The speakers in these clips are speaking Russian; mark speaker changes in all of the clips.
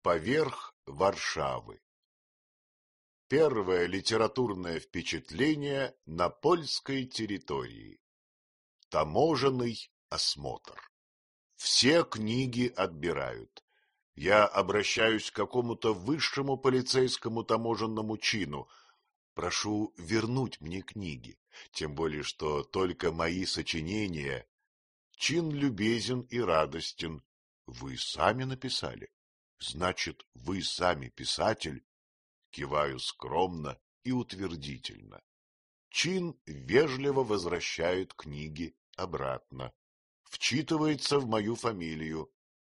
Speaker 1: Поверх Варшавы. Первое литературное впечатление на польской территории. Таможенный осмотр. Все книги отбирают. Я обращаюсь к какому-то высшему полицейскому таможенному чину. Прошу вернуть мне книги, тем более что только мои сочинения. Чин любезен и радостен. Вы сами написали? Значит, вы сами писатель? Киваю скромно и утвердительно. Чин вежливо возвращает книги обратно. Вчитывается в мою фамилию.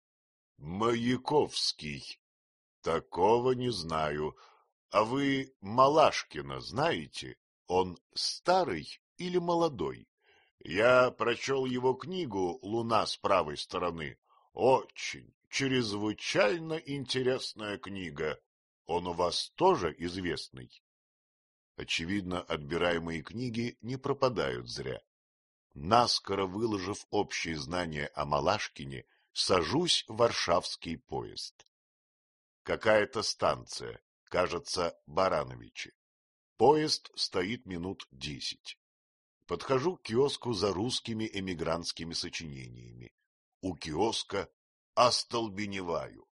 Speaker 1: Маяковский. Такого не знаю. А вы Малашкина знаете? Он старый или молодой? Я прочел его книгу «Луна с правой стороны». Очень, чрезвычайно интересная книга. Он у вас тоже известный? Очевидно, отбираемые книги не пропадают зря. Наскоро выложив общие знания о Малашкине, сажусь в варшавский поезд. Какая-то станция, кажется, Барановичи. Поезд стоит минут 10. Подхожу к киоску за русскими эмигрантскими сочинениями. У киоска остолбеневаю.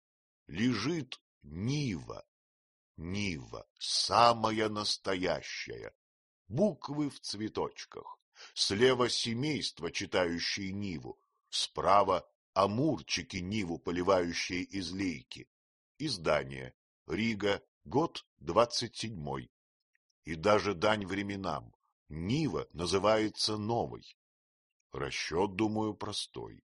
Speaker 1: Лежит Нива. Нива, самая настоящая. Буквы в цветочках. Слева семейство, читающее Ниву. Справа амурчики Ниву, поливающие из лейки. Издание. Рига, год 27-й. И даже дань временам. Нива называется новой. Расчет, думаю, простой.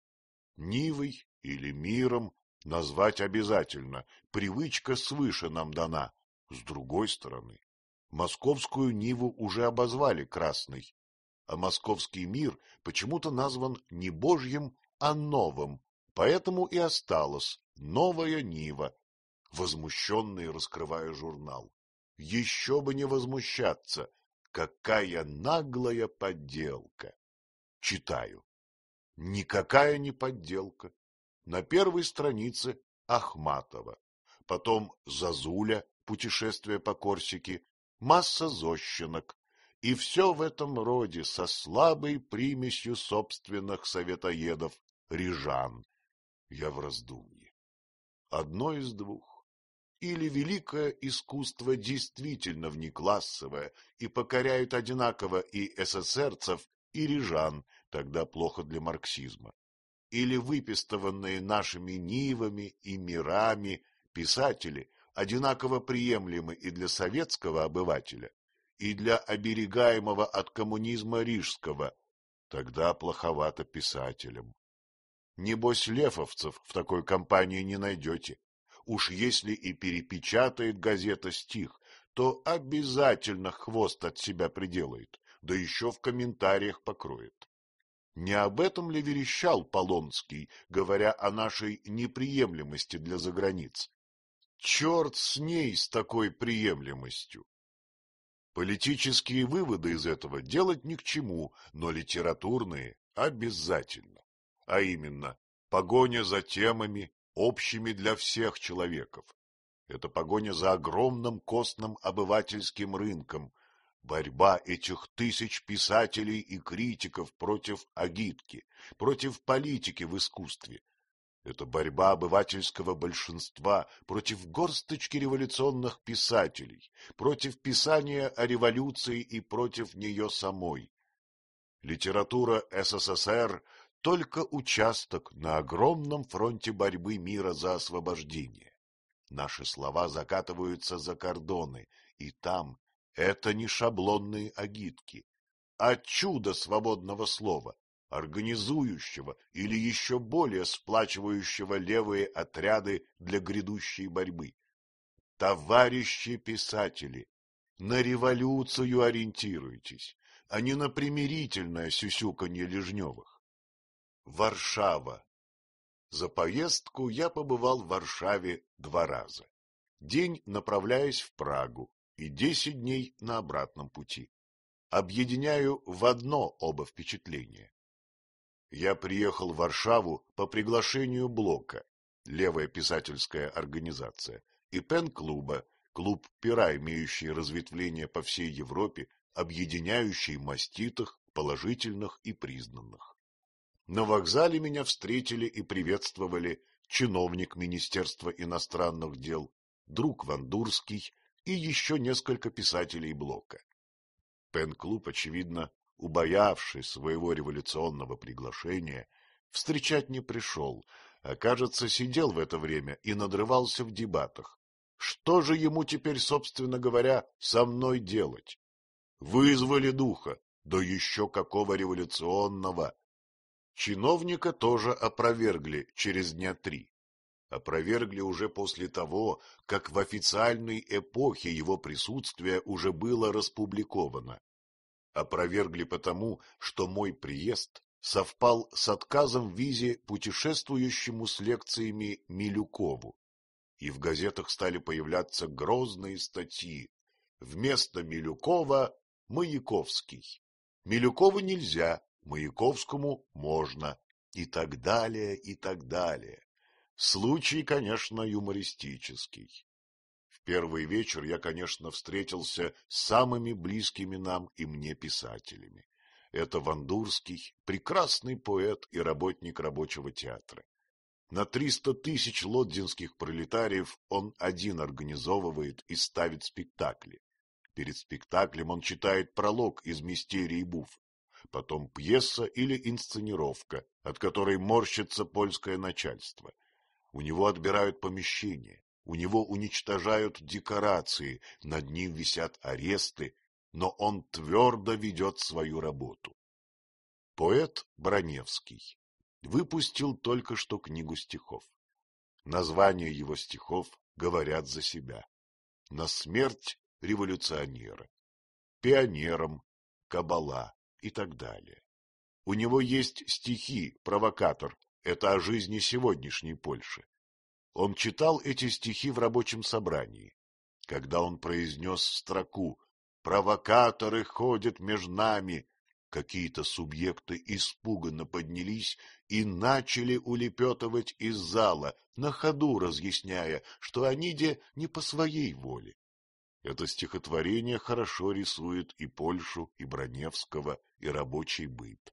Speaker 1: Нивой или миром назвать обязательно. Привычка свыше нам дана. С другой стороны, московскую Ниву уже обозвали красной, а московский мир почему-то назван не божьим, а новым, поэтому и осталась новая Нива. Возмущенный раскрывая журнал. Еще бы не возмущаться. Какая наглая подделка! Читаю. Никакая не подделка. На первой странице Ахматова, потом Зазуля, путешествие по Корсике, масса зощенок, и все в этом роде со слабой примесью собственных советоедов рижан. Я в раздумье. Одно из двух. Или великое искусство действительно внеклассовое и покоряет одинаково и эсэсерцев, и рижан, тогда плохо для марксизма. Или выпистыванные нашими Нивами и мирами писатели одинаково приемлемы и для советского обывателя, и для оберегаемого от коммунизма рижского, тогда плоховато писателям. Небось, лефовцев в такой компании не найдете. Уж если и перепечатает газета стих, то обязательно хвост от себя приделает, да еще в комментариях покроет. Не об этом ли верещал Полонский, говоря о нашей неприемлемости для заграниц? Черт с ней, с такой приемлемостью! Политические выводы из этого делать ни к чему, но литературные обязательно. А именно, погоня за темами, общими для всех человеков. Это погоня за огромным костным обывательским рынком, борьба этих тысяч писателей и критиков против агитки, против политики в искусстве. Это борьба обывательского большинства против горсточки революционных писателей, против писания о революции и против нее самой. Литература СССР – только участок на огромном фронте борьбы мира за освобождение. Наши слова закатываются за кордоны, и там это не шаблонные агитки, а чудо свободного слова, организующего или еще более сплачивающего левые отряды для грядущей борьбы. Товарищи писатели, на революцию ориентируйтесь, а не на примирительное сюсюканье Лежневых. Варшава. За поездку я побывал в Варшаве 2 раза. День, направляясь в Прагу, и 10 дней на обратном пути. Объединяю в одно оба впечатления. Я приехал в Варшаву по приглашению Блока левая писательская организация, и пен-клуба, клуб пера, имеющий разветвления по всей Европе, объединяющий маститых, положительных и признанных. На вокзале меня встретили и приветствовали чиновник Министерства иностранных дел, друг Вандурский и еще несколько писателей Блока. Пен-клуб, очевидно, убоявшись своего революционного приглашения, встречать не пришел, а, кажется, сидел в это время и надрывался в дебатах. Что же ему теперь, собственно говоря, со мной делать? Вызвали духа, да еще какого революционного! Чиновника тоже опровергли через дня 3. Опровергли уже после того, как в официальной эпохе его присутствие уже было распубликовано. Опровергли потому, что мой приезд совпал с отказом в визе путешествующему с лекциями Милюкову, и в газетах стали появляться грозные статьи. Вместо Милюкова — Маяковский. Милюкову нельзя, Маяковскому можно, и так далее, и так далее. Случай, конечно, юмористический. В первый вечер я, конечно, встретился с самыми близкими нам и мне писателями. Это Вандурский, прекрасный поэт и работник рабочего театра. На 300 тысяч лодзинских пролетариев он один организовывает и ставит спектакли. Перед спектаклем он читает пролог из «Мистерии Буф», потом пьеса или инсценировка, от которой морщится польское начальство. У него отбирают помещение, у него уничтожают декорации, над ним висят аресты, но он твердо ведет свою работу. Поэт Броневский выпустил только что книгу стихов. Названия его стихов говорят за себя. На смерть революционера, пионерам, кабала и так далее. У него есть стихи «Провокатор», это о жизни сегодняшней Польши. Он читал эти стихи в рабочем собрании. Когда он произнес строку «Провокаторы ходят между нами», какие-то субъекты испуганно поднялись и начали улепетывать из зала, на ходу разъясняя, что они не по своей воле. Это стихотворение хорошо рисует и Польшу, и Броневского, и рабочий быт.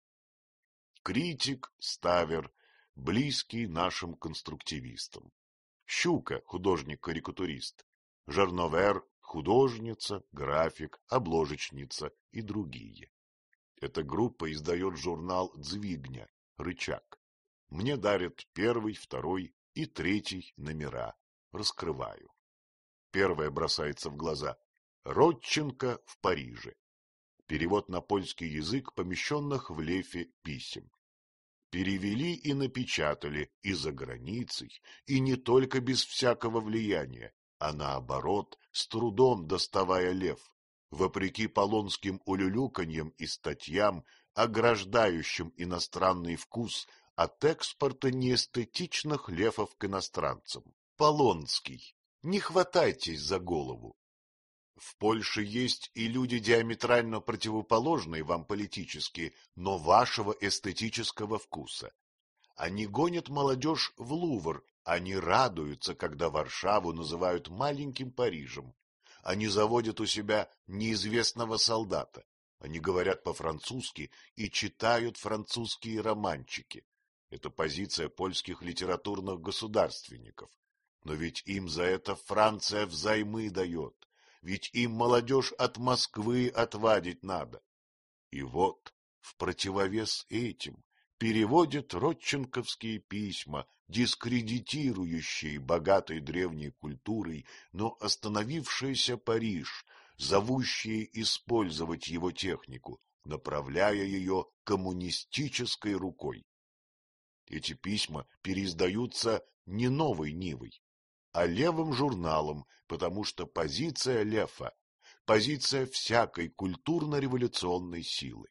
Speaker 1: Критик Ставер, близкий нашим конструктивистам. Щука, художник-карикатурист. Жарновер, художница, график, обложечница и другие. Эта группа издает журнал «Дзвигня», «Рычаг». Мне дарят 1, 2 и 3 номера. Раскрываю. Первое бросается в глаза. Родченко в Париже. Перевод на польский язык помещенных в Лефе писем. Перевели и напечатали и за границей, и не только без всякого влияния, а наоборот, с трудом доставая Лев, вопреки полонским улюлюканьям и статьям, ограждающим иностранный вкус от экспорта неэстетичных лефов к иностранцам. Полонский, не хватайтесь за голову. В Польше есть и люди диаметрально противоположные вам политически, но вашего эстетического вкуса. Они гонят молодежь в Лувр, они радуются, когда Варшаву называют маленьким Парижем. Они заводят у себя неизвестного солдата. Они говорят по-французски и читают французские романчики. Это позиция польских литературных государственников. Но ведь им за это Франция взаймы дает. Ведь им молодежь от Москвы отвадить надо. И вот, в противовес этим, переводят родченковские письма, дискредитирующие богатой древней культурой, но остановившийся Париж, зовущие использовать его технику, направляя ее коммунистической рукой. Эти письма переиздаются не новой Нивой, а левым журналом, потому что позиция Лефа — позиция всякой культурно-революционной силы.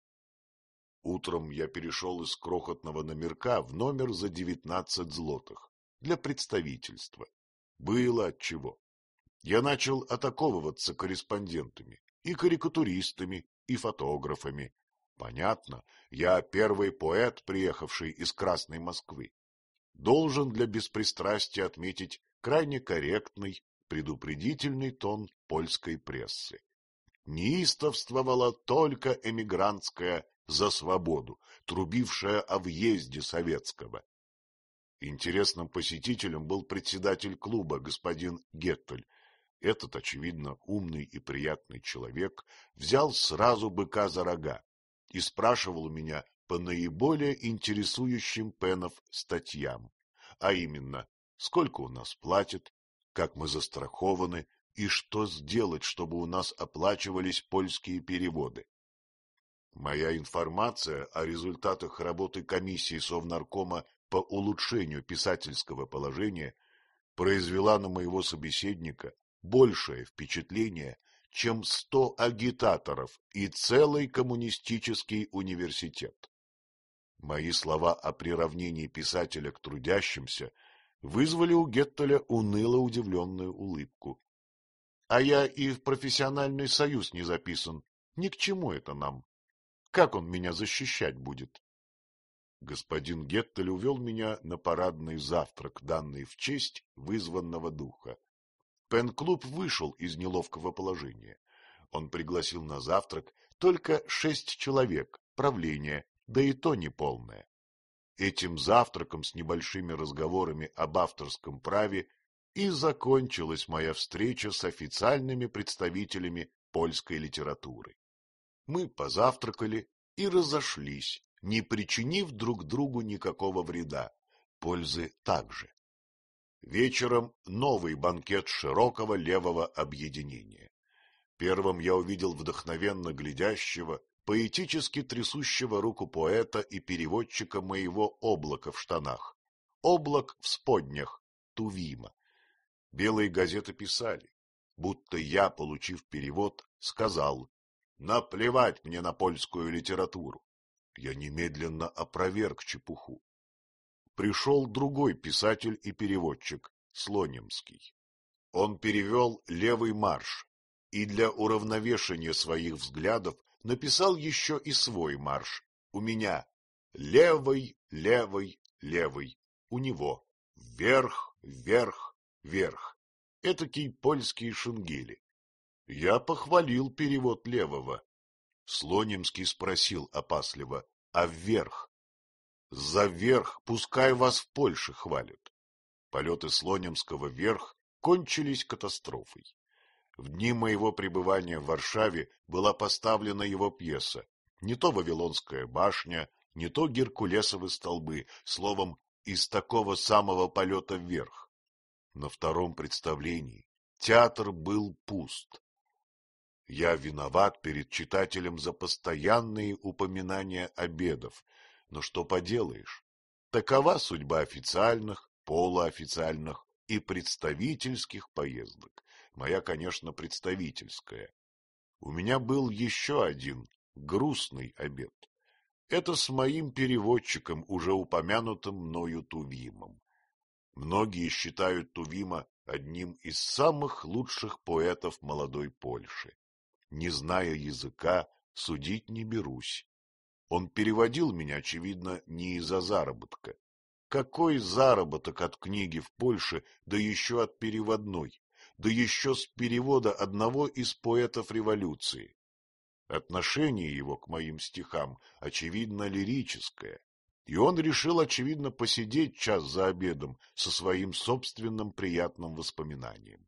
Speaker 1: Утром я перешел из крохотного номерка в номер за 19 злотых для представительства. Было отчего. Я начал атаковываться корреспондентами, и карикатуристами, и фотографами. Понятно, я первый поэт, приехавший из Красной Москвы. должен для беспристрастия отметить крайне корректный, предупредительный тон польской прессы. Неистовствовала только эмигрантская «За свободу», трубившая о въезде советского. Интересным посетителем был председатель клуба, господин Геттель. Этот, очевидно, умный и приятный человек взял сразу быка за рога и спрашивал у меня по наиболее интересующим Пенов статьям, а именно, сколько у нас платят, как мы застрахованы и что сделать, чтобы у нас оплачивались польские переводы. Моя информация о результатах работы комиссии Совнаркома по улучшению писательского положения произвела на моего собеседника большее впечатление, чем 100 агитаторов и целый коммунистический университет. Мои слова о приравнении писателя к трудящимся вызвали у Геттеля уныло удивленную улыбку. — А я и в профессиональный союз не записан. Ни к чему это нам. Как он меня защищать будет? Господин Геттель увел меня на парадный завтрак, данный в честь вызванного духа. Пен-клуб вышел из неловкого положения. Он пригласил на завтрак только 6 человек, правление, да и то неполное. Этим завтраком с небольшими разговорами об авторском праве и закончилась моя встреча с официальными представителями польской литературы. Мы позавтракали и разошлись, не причинив друг другу никакого вреда, пользы также. Вечером новый банкет широкого левого объединения. Первым я увидел вдохновенно глядящего, поэтически трясущего руку поэта и переводчика моего облака в штанах. Облак в споднях, Тувима. Белые газеты писали, будто я, получив перевод, сказал: наплевать мне на польскую литературу. Я немедленно опроверг чепуху. Пришел другой писатель и переводчик, Слонимский. Он перевел «Левый марш» и для уравновешения своих взглядов написал еще и свой марш. У меня «Левый, левый, левый», у него «Вверх, вверх, вверх». Этакий польский Шенгели. Я похвалил перевод Левого. Слонимский спросил опасливо: а вверх? За верх пускай вас в Польше хвалят. Полеты Слонимского вверх кончились катастрофой. В дни моего пребывания в Варшаве была поставлена его пьеса, не то «Вавилонская башня», не то «Геркулесовы столбы», словом, из такого самого полета вверх. На втором представлении театр был пуст. Я виноват перед читателем за постоянные упоминания обедов, но что поделаешь, такова судьба официальных, полуофициальных и представительских поездок. Моя, конечно, представительская. У меня был еще один грустный обед. Это с моим переводчиком, уже упомянутым мною Тувимом. Многие считают Тувима одним из самых лучших поэтов молодой Польши. Не зная языка, судить не берусь. Он переводил меня, очевидно, не из-за заработка. Какой заработок от книги в Польше, да еще от переводной, да еще с перевода одного из поэтов революции? Отношение его к моим стихам, очевидно, лирическое, и он решил, очевидно, посидеть час за обедом со своим собственным приятным воспоминанием.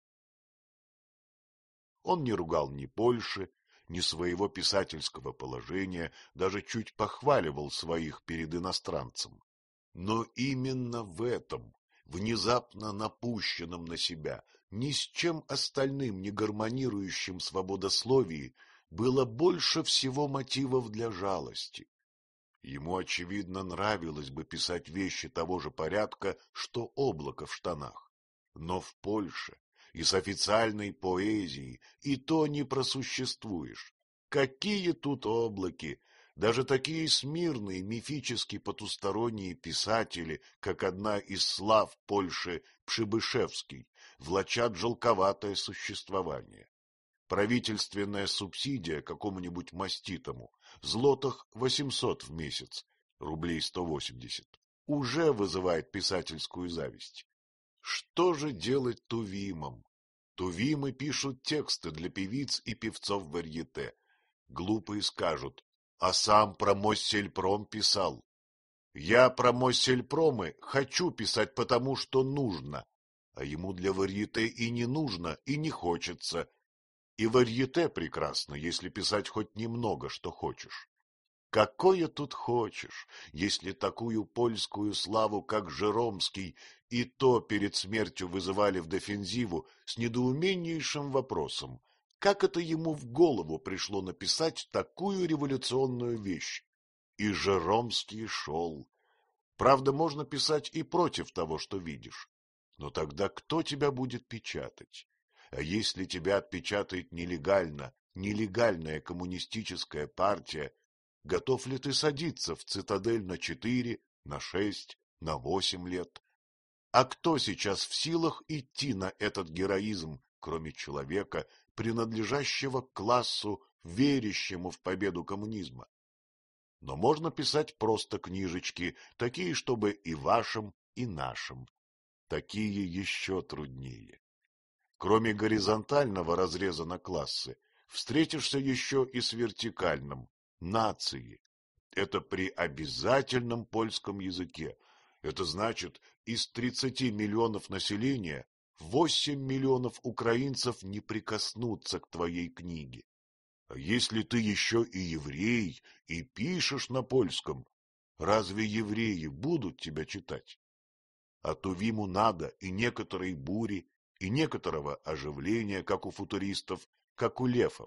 Speaker 1: Он не ругал ни Польши, ни своего писательского положения, даже чуть похваливал своих перед иностранцем. Но именно в этом, внезапно напущенном на себя, ни с чем остальным не гармонирующем свободословии, было больше всего мотивов для жалости. Ему, очевидно, нравилось бы писать вещи того же порядка, что облако в штанах. Но в Польше и с официальной поэзией и то не просуществуешь. Какие тут облаки! Даже такие смирные, мифически потусторонние писатели, как одна из слав Польши Пшибышевский, влачат жалковатое существование. Правительственная субсидия какому-нибудь маститому, злотых 800 в месяц, рублей 180, уже вызывает писательскую зависть. Что же делать тувимам? Тувимы пишут тексты для певиц и певцов варьете. Глупые скажут: а сам про Моссельпром писал. Я про Моссельпромы хочу писать потому, что нужно, а ему для варьете и не нужно, и не хочется. И варьете прекрасно, если писать хоть немного, что хочешь. Какое тут хочешь, если такую польскую славу, как Жеромский, и то перед смертью вызывали в дефензиву с недоуменнейшим вопросом, как это ему в голову пришло написать такую революционную вещь? И Жеромский шел. Правда, можно писать и против того, что видишь. Но тогда кто тебя будет печатать? А если тебя отпечатает нелегальная коммунистическая партия, готов ли ты садиться в цитадель на 4, на 6, на 8 лет? А кто сейчас в силах идти на этот героизм, кроме человека, принадлежащего к классу, верящему в победу коммунизма? Но можно писать просто книжечки, такие, чтобы и вашим, и нашим. Такие еще труднее. Кроме горизонтального разреза на классы, встретишься еще и с вертикальным – нации. Это при обязательном польском языке. Это значит, из 30 миллионов населения 8 миллионов украинцев не прикоснутся к твоей книге. А если ты еще и еврей, и пишешь на польском, разве евреи будут тебя читать? А Тувиму надо и некоторой бури, и некоторого оживления, как у футуристов, как у лефов.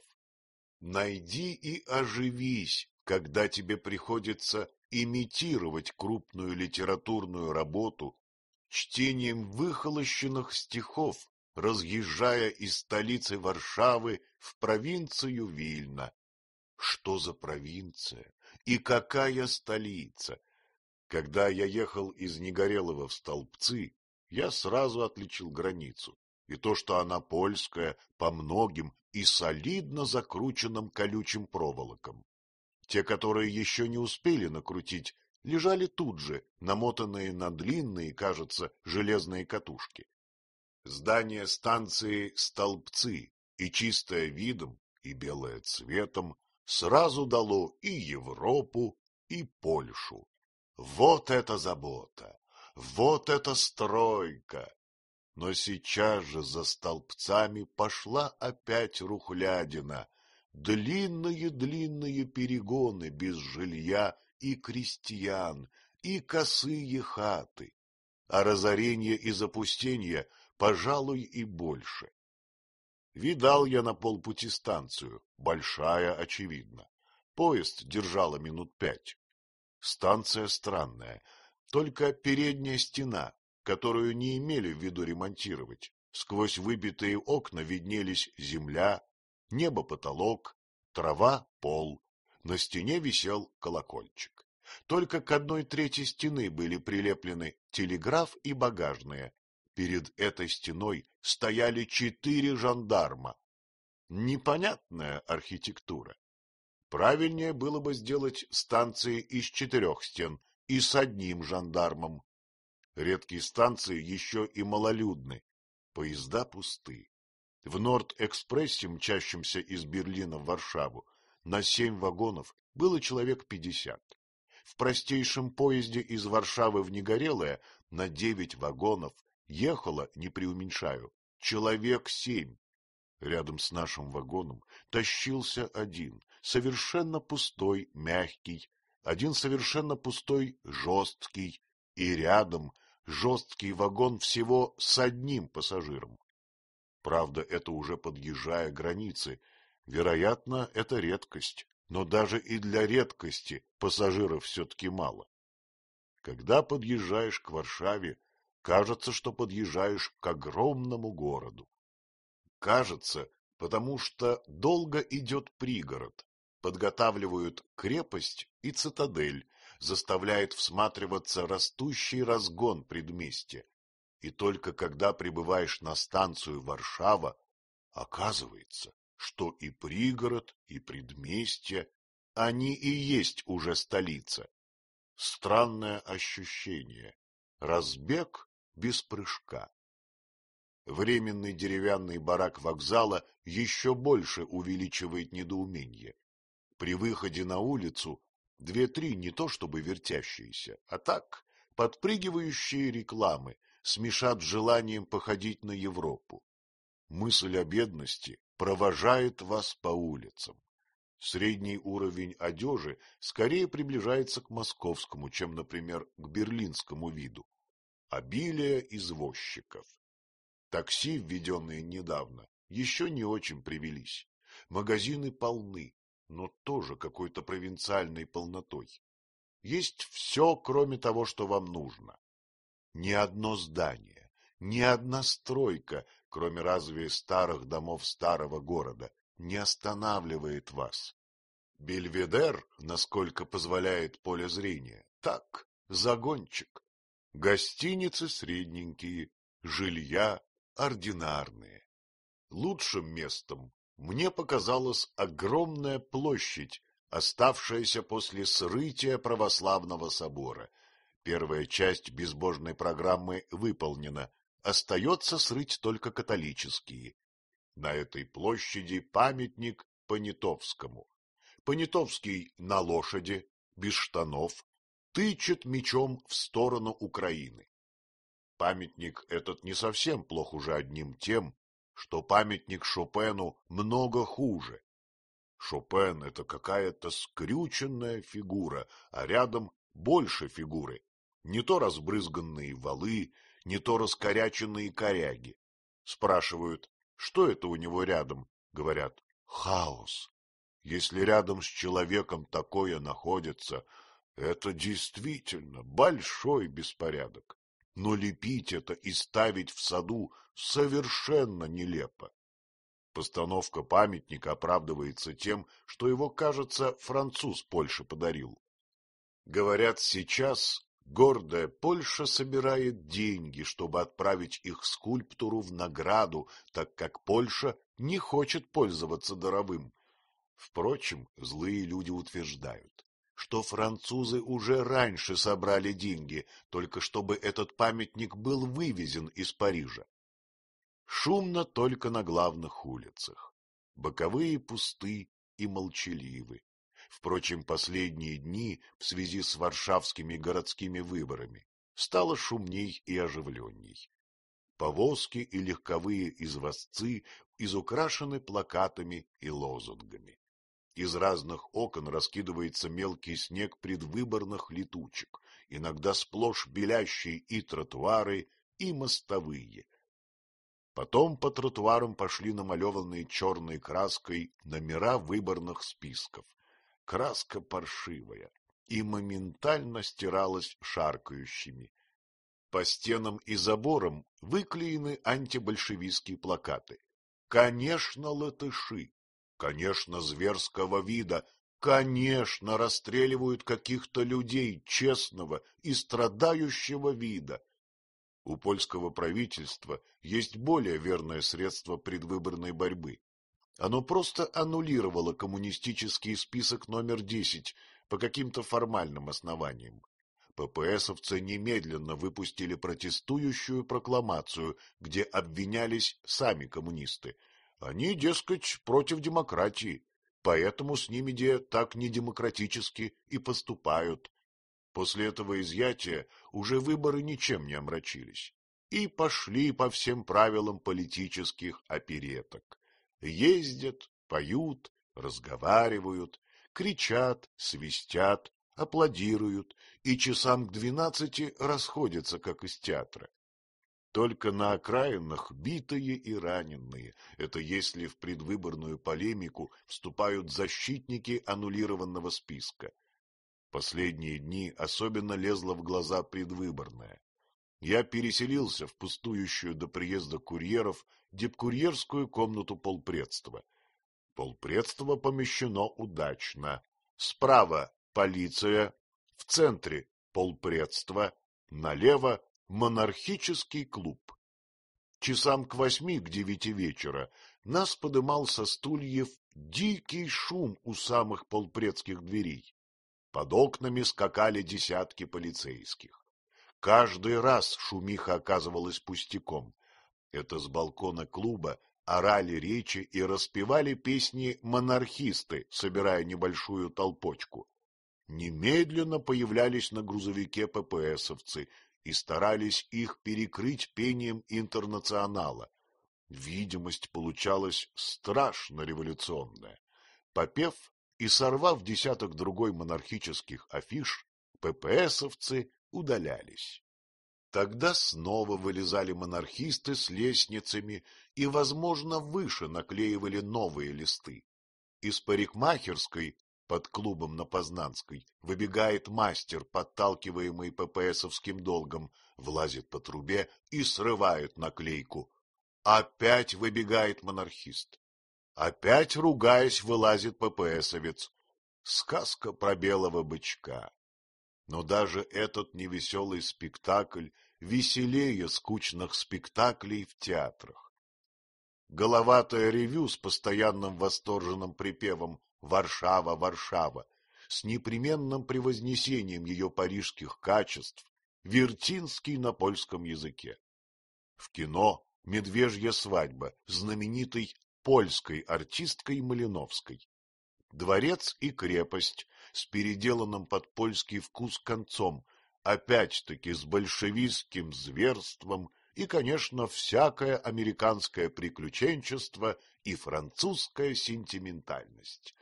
Speaker 1: Найди и оживись, когда тебе приходится имитировать крупную литературную работу чтением выхолощенных стихов, разъезжая из столицы Варшавы в провинцию Вильна. Что за провинция? И какая столица? Когда я ехал из Негорелого в Столбцы, я сразу отличил границу. И то, что она польская, по многим и солидно закрученным колючим проволоком. Те, которые еще не успели накрутить, лежали тут же, намотанные на длинные, кажется, железные катушки. Здание станции Столбцы, и чистое видом, и белое цветом, сразу дало и Европу, и Польшу. Вот это забота! Вот это стройка! Но сейчас же за столбцами пошла опять рухлядина, длинные-длинные перегоны без жилья и крестьян, и косые хаты, а разорение и запустение, пожалуй, и больше. Видал я на полпути станцию, большая, очевидно. Поезд держала минут 5. Станция странная, только передняя стена, которую не имели в виду ремонтировать. Сквозь выбитые окна виднелись земля, небо-потолок, трава — пол. На стене висел колокольчик. Только к 1/3 стены были прилеплены телеграф и багажные. Перед этой стеной стояли 4 жандарма. Непонятная архитектура. Правильнее было бы сделать станции из 4 стен и с одним жандармом. Редкие станции еще и малолюдны. Поезда пусты. В Норд-экспрессе, мчащемся из Берлина в Варшаву, на 7 вагонов было человек 50. В простейшем поезде из Варшавы в Негорелое на 9 вагонов ехало, не преуменьшаю, человек 7. Рядом с нашим вагоном тащился один, совершенно пустой, мягкий, один совершенно пустой, жесткий, и рядом жесткий вагон всего с одним пассажиром. Правда, это уже подъезжая к границе. Вероятно, это редкость, но даже и для редкости пассажиров все-таки мало. Когда подъезжаешь к Варшаве, кажется, что подъезжаешь к огромному городу. Кажется, потому что долго идет пригород, подготавливают крепость и цитадель, заставляет всматриваться растущий разгон предместья. И только когда прибываешь на станцию Варшава, оказывается, что и пригород, и предместье, они и есть уже столица. странное ощущение. Разбег без прыжка. Временный деревянный барак вокзала еще больше увеличивает недоумение. При выходе на улицу 2-3 не то чтобы вертящиеся, а так подпрыгивающие рекламы смешат с желанием походить на Европу. Мысль о бедности провожает вас по улицам. Средний уровень одежи скорее приближается к московскому, чем, например, к берлинскому виду. Обилие извозчиков. Такси, введенные недавно, еще не очень привелись. Магазины полны, но тоже какой-то провинциальной полнотой. Есть все, кроме того, что вам нужно. Ни одно здание, ни одна стройка, кроме разве старых домов старого города, не останавливает вас. Бельведер, насколько позволяет поле зрения, так, загончик. Гостиницы средненькие, жилья ординарные. Лучшим местом мне показалась огромная площадь, оставшаяся после срытия православного собора. Первая часть безбожной программы выполнена, остается срыть только католические. На этой площади памятник Понятовскому. Понятовский на лошади, без штанов, тычет мечом в сторону Украины. Памятник этот не совсем плох уже одним тем, что памятник Шопену много хуже. Шопен — это какая-то скрюченная фигура, а рядом больше фигуры. Не то разбрызганные валы, не то раскоряченные коряги. Спрашивают, что это у него рядом? Говорят, хаос. Если рядом с человеком такое находится, это действительно большой беспорядок. Но лепить это и ставить в саду совершенно нелепо. Постановка памятника оправдывается тем, что его, кажется, француз Польше подарил. Говорят, сейчас гордая Польша собирает деньги, чтобы отправить их скульптору в награду, так как Польша не хочет пользоваться даровым. Впрочем, злые люди утверждают, что французы уже раньше собрали деньги, только чтобы этот памятник был вывезен из Парижа. Шумно только на главных улицах. Боковые пусты и молчаливы. Впрочем, последние дни в связи с варшавскими городскими выборами стало шумней и оживленней. Повозки и легковые извозцы изукрашены плакатами и лозунгами. Из разных окон раскидывается мелкий снег предвыборных летучек, иногда сплошь белящие и тротуары, и мостовые. Потом по тротуарам пошли намалеванные черной краской номера выборных списков. Краска паршивая и моментально стиралась шаркающими. По стенам и заборам выклеены антибольшевистские плакаты. Конечно, латыши, конечно, зверского вида, конечно, расстреливают каких-то людей честного и страдающего вида. У польского правительства есть более верное средство предвыборной борьбы. Оно просто аннулировало коммунистический список номер 10 по каким-то формальным основаниям. ППСовцы немедленно выпустили протестующую прокламацию, где обвинялись сами коммунисты. Они, дескать, против демократии, поэтому с ними, так недемократически и поступают. После этого изъятия уже выборы ничем не омрачились и пошли по всем правилам политических опереток. Ездят, поют, разговаривают, кричат, свистят, аплодируют и часам к 12 расходятся, как из театра. Только на окраинах битые и раненые, это если в предвыборную полемику вступают защитники аннулированного списка. Последние дни особенно лезла в глаза предвыборная. Я переселился в пустующую до приезда курьеров дипкурьерскую комнату полпредства. Полпредство помещено удачно. Справа полиция, в центре полпредство, налево монархический клуб. Часам к 8-9 вечера нас подымал со стульев дикий шум у самых полпредских дверей. Под окнами скакали десятки полицейских. Каждый раз шумиха оказывалась пустяком. Это с балкона клуба орали речи и распевали песни монархисты, собирая небольшую толпочку. Немедленно появлялись на грузовике ППСовцы и старались их перекрыть пением интернационала. Видимость получалась страшно революционная. Попев и сорвав десяток другой монархических афиш, ППСовцы удалялись. Тогда снова вылезали монархисты с лестницами и, возможно, выше наклеивали новые листы. Из парикмахерской под клубом на Познанской выбегает мастер, подталкиваемый ППСовским долгом, влазит по трубе и срывает наклейку. Опять выбегает монархист. Опять, ругаясь, вылазит ППСовец. Сказка про белого бычка. Но даже этот невеселый спектакль веселее скучных спектаклей в театрах. Головатое ревю с постоянным восторженным припевом «Варшава, Варшава», с непременным превознесением ее парижских качеств, Вертинский на польском языке. В кино «Медвежья свадьба» знаменитой польской артисткой Малиновской. Дворец и крепость с переделанным под польский вкус концом, опять-таки с большевистским зверством и, конечно, всякое американское приключенчество и французская сентиментальность.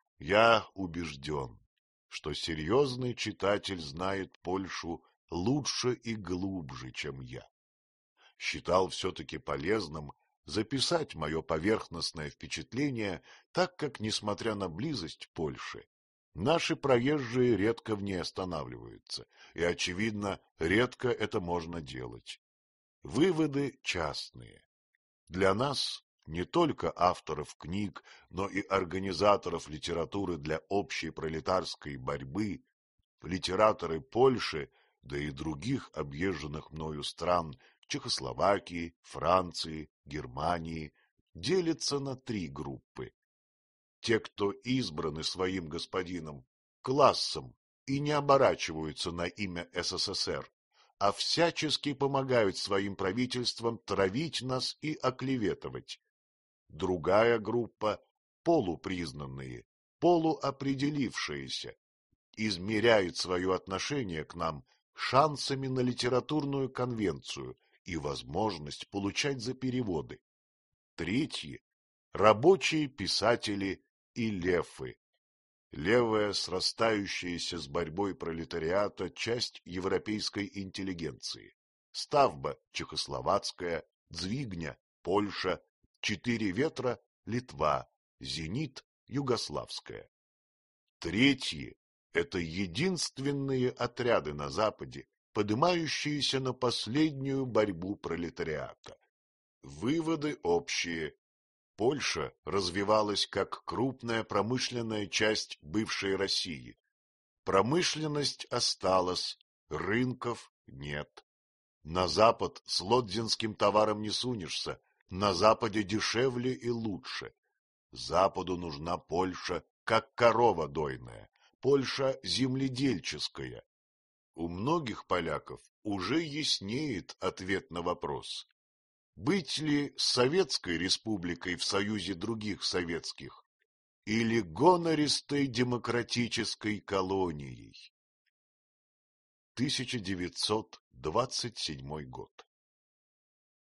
Speaker 1: Я убежден, что серьезный читатель знает Польшу лучше и глубже, чем я. Считал все-таки полезным записать мое поверхностное впечатление, так как, несмотря на близость Польши, наши проезжие редко в ней останавливаются, и, очевидно, редко это можно делать. Выводы частные. Для нас, не только авторов книг, но и организаторов литературы для общей пролетарской борьбы, литераторы Польши, да и других объезженных мною стран, Чехословакии, Франции, Германии, делятся на три группы. Те, кто избраны своим господином, классом, и не оборачиваются на имя СССР, а всячески помогают своим правительствам травить нас и оклеветывать. Другая группа – полупризнанные, полуопределившиеся, измеряют свое отношение к нам шансами на литературную конвенцию и возможность получать за переводы. Третьи – рабочие писатели и лефы. Левая, срастающаяся с борьбой пролетариата, часть европейской интеллигенции. Ставба – чехословацкая, Дзвигня – Польша, Четыре ветра – Литва, Зенит – югославская. Третьи – это единственные отряды на Западе, поднимающиеся на последнюю борьбу пролетариата. Выводы общие. Польша развивалась как крупная промышленная часть бывшей России. Промышленность осталась, рынков нет. На Запад с лодзинским товаром не сунешься, на Западе дешевле и лучше. Западу нужна Польша, как корова дойная, Польша земледельческая. У многих поляков уже яснеет ответ на вопрос: быть ли Советской Республикой в союзе других советских или гонористой демократической колонией? 1927 год.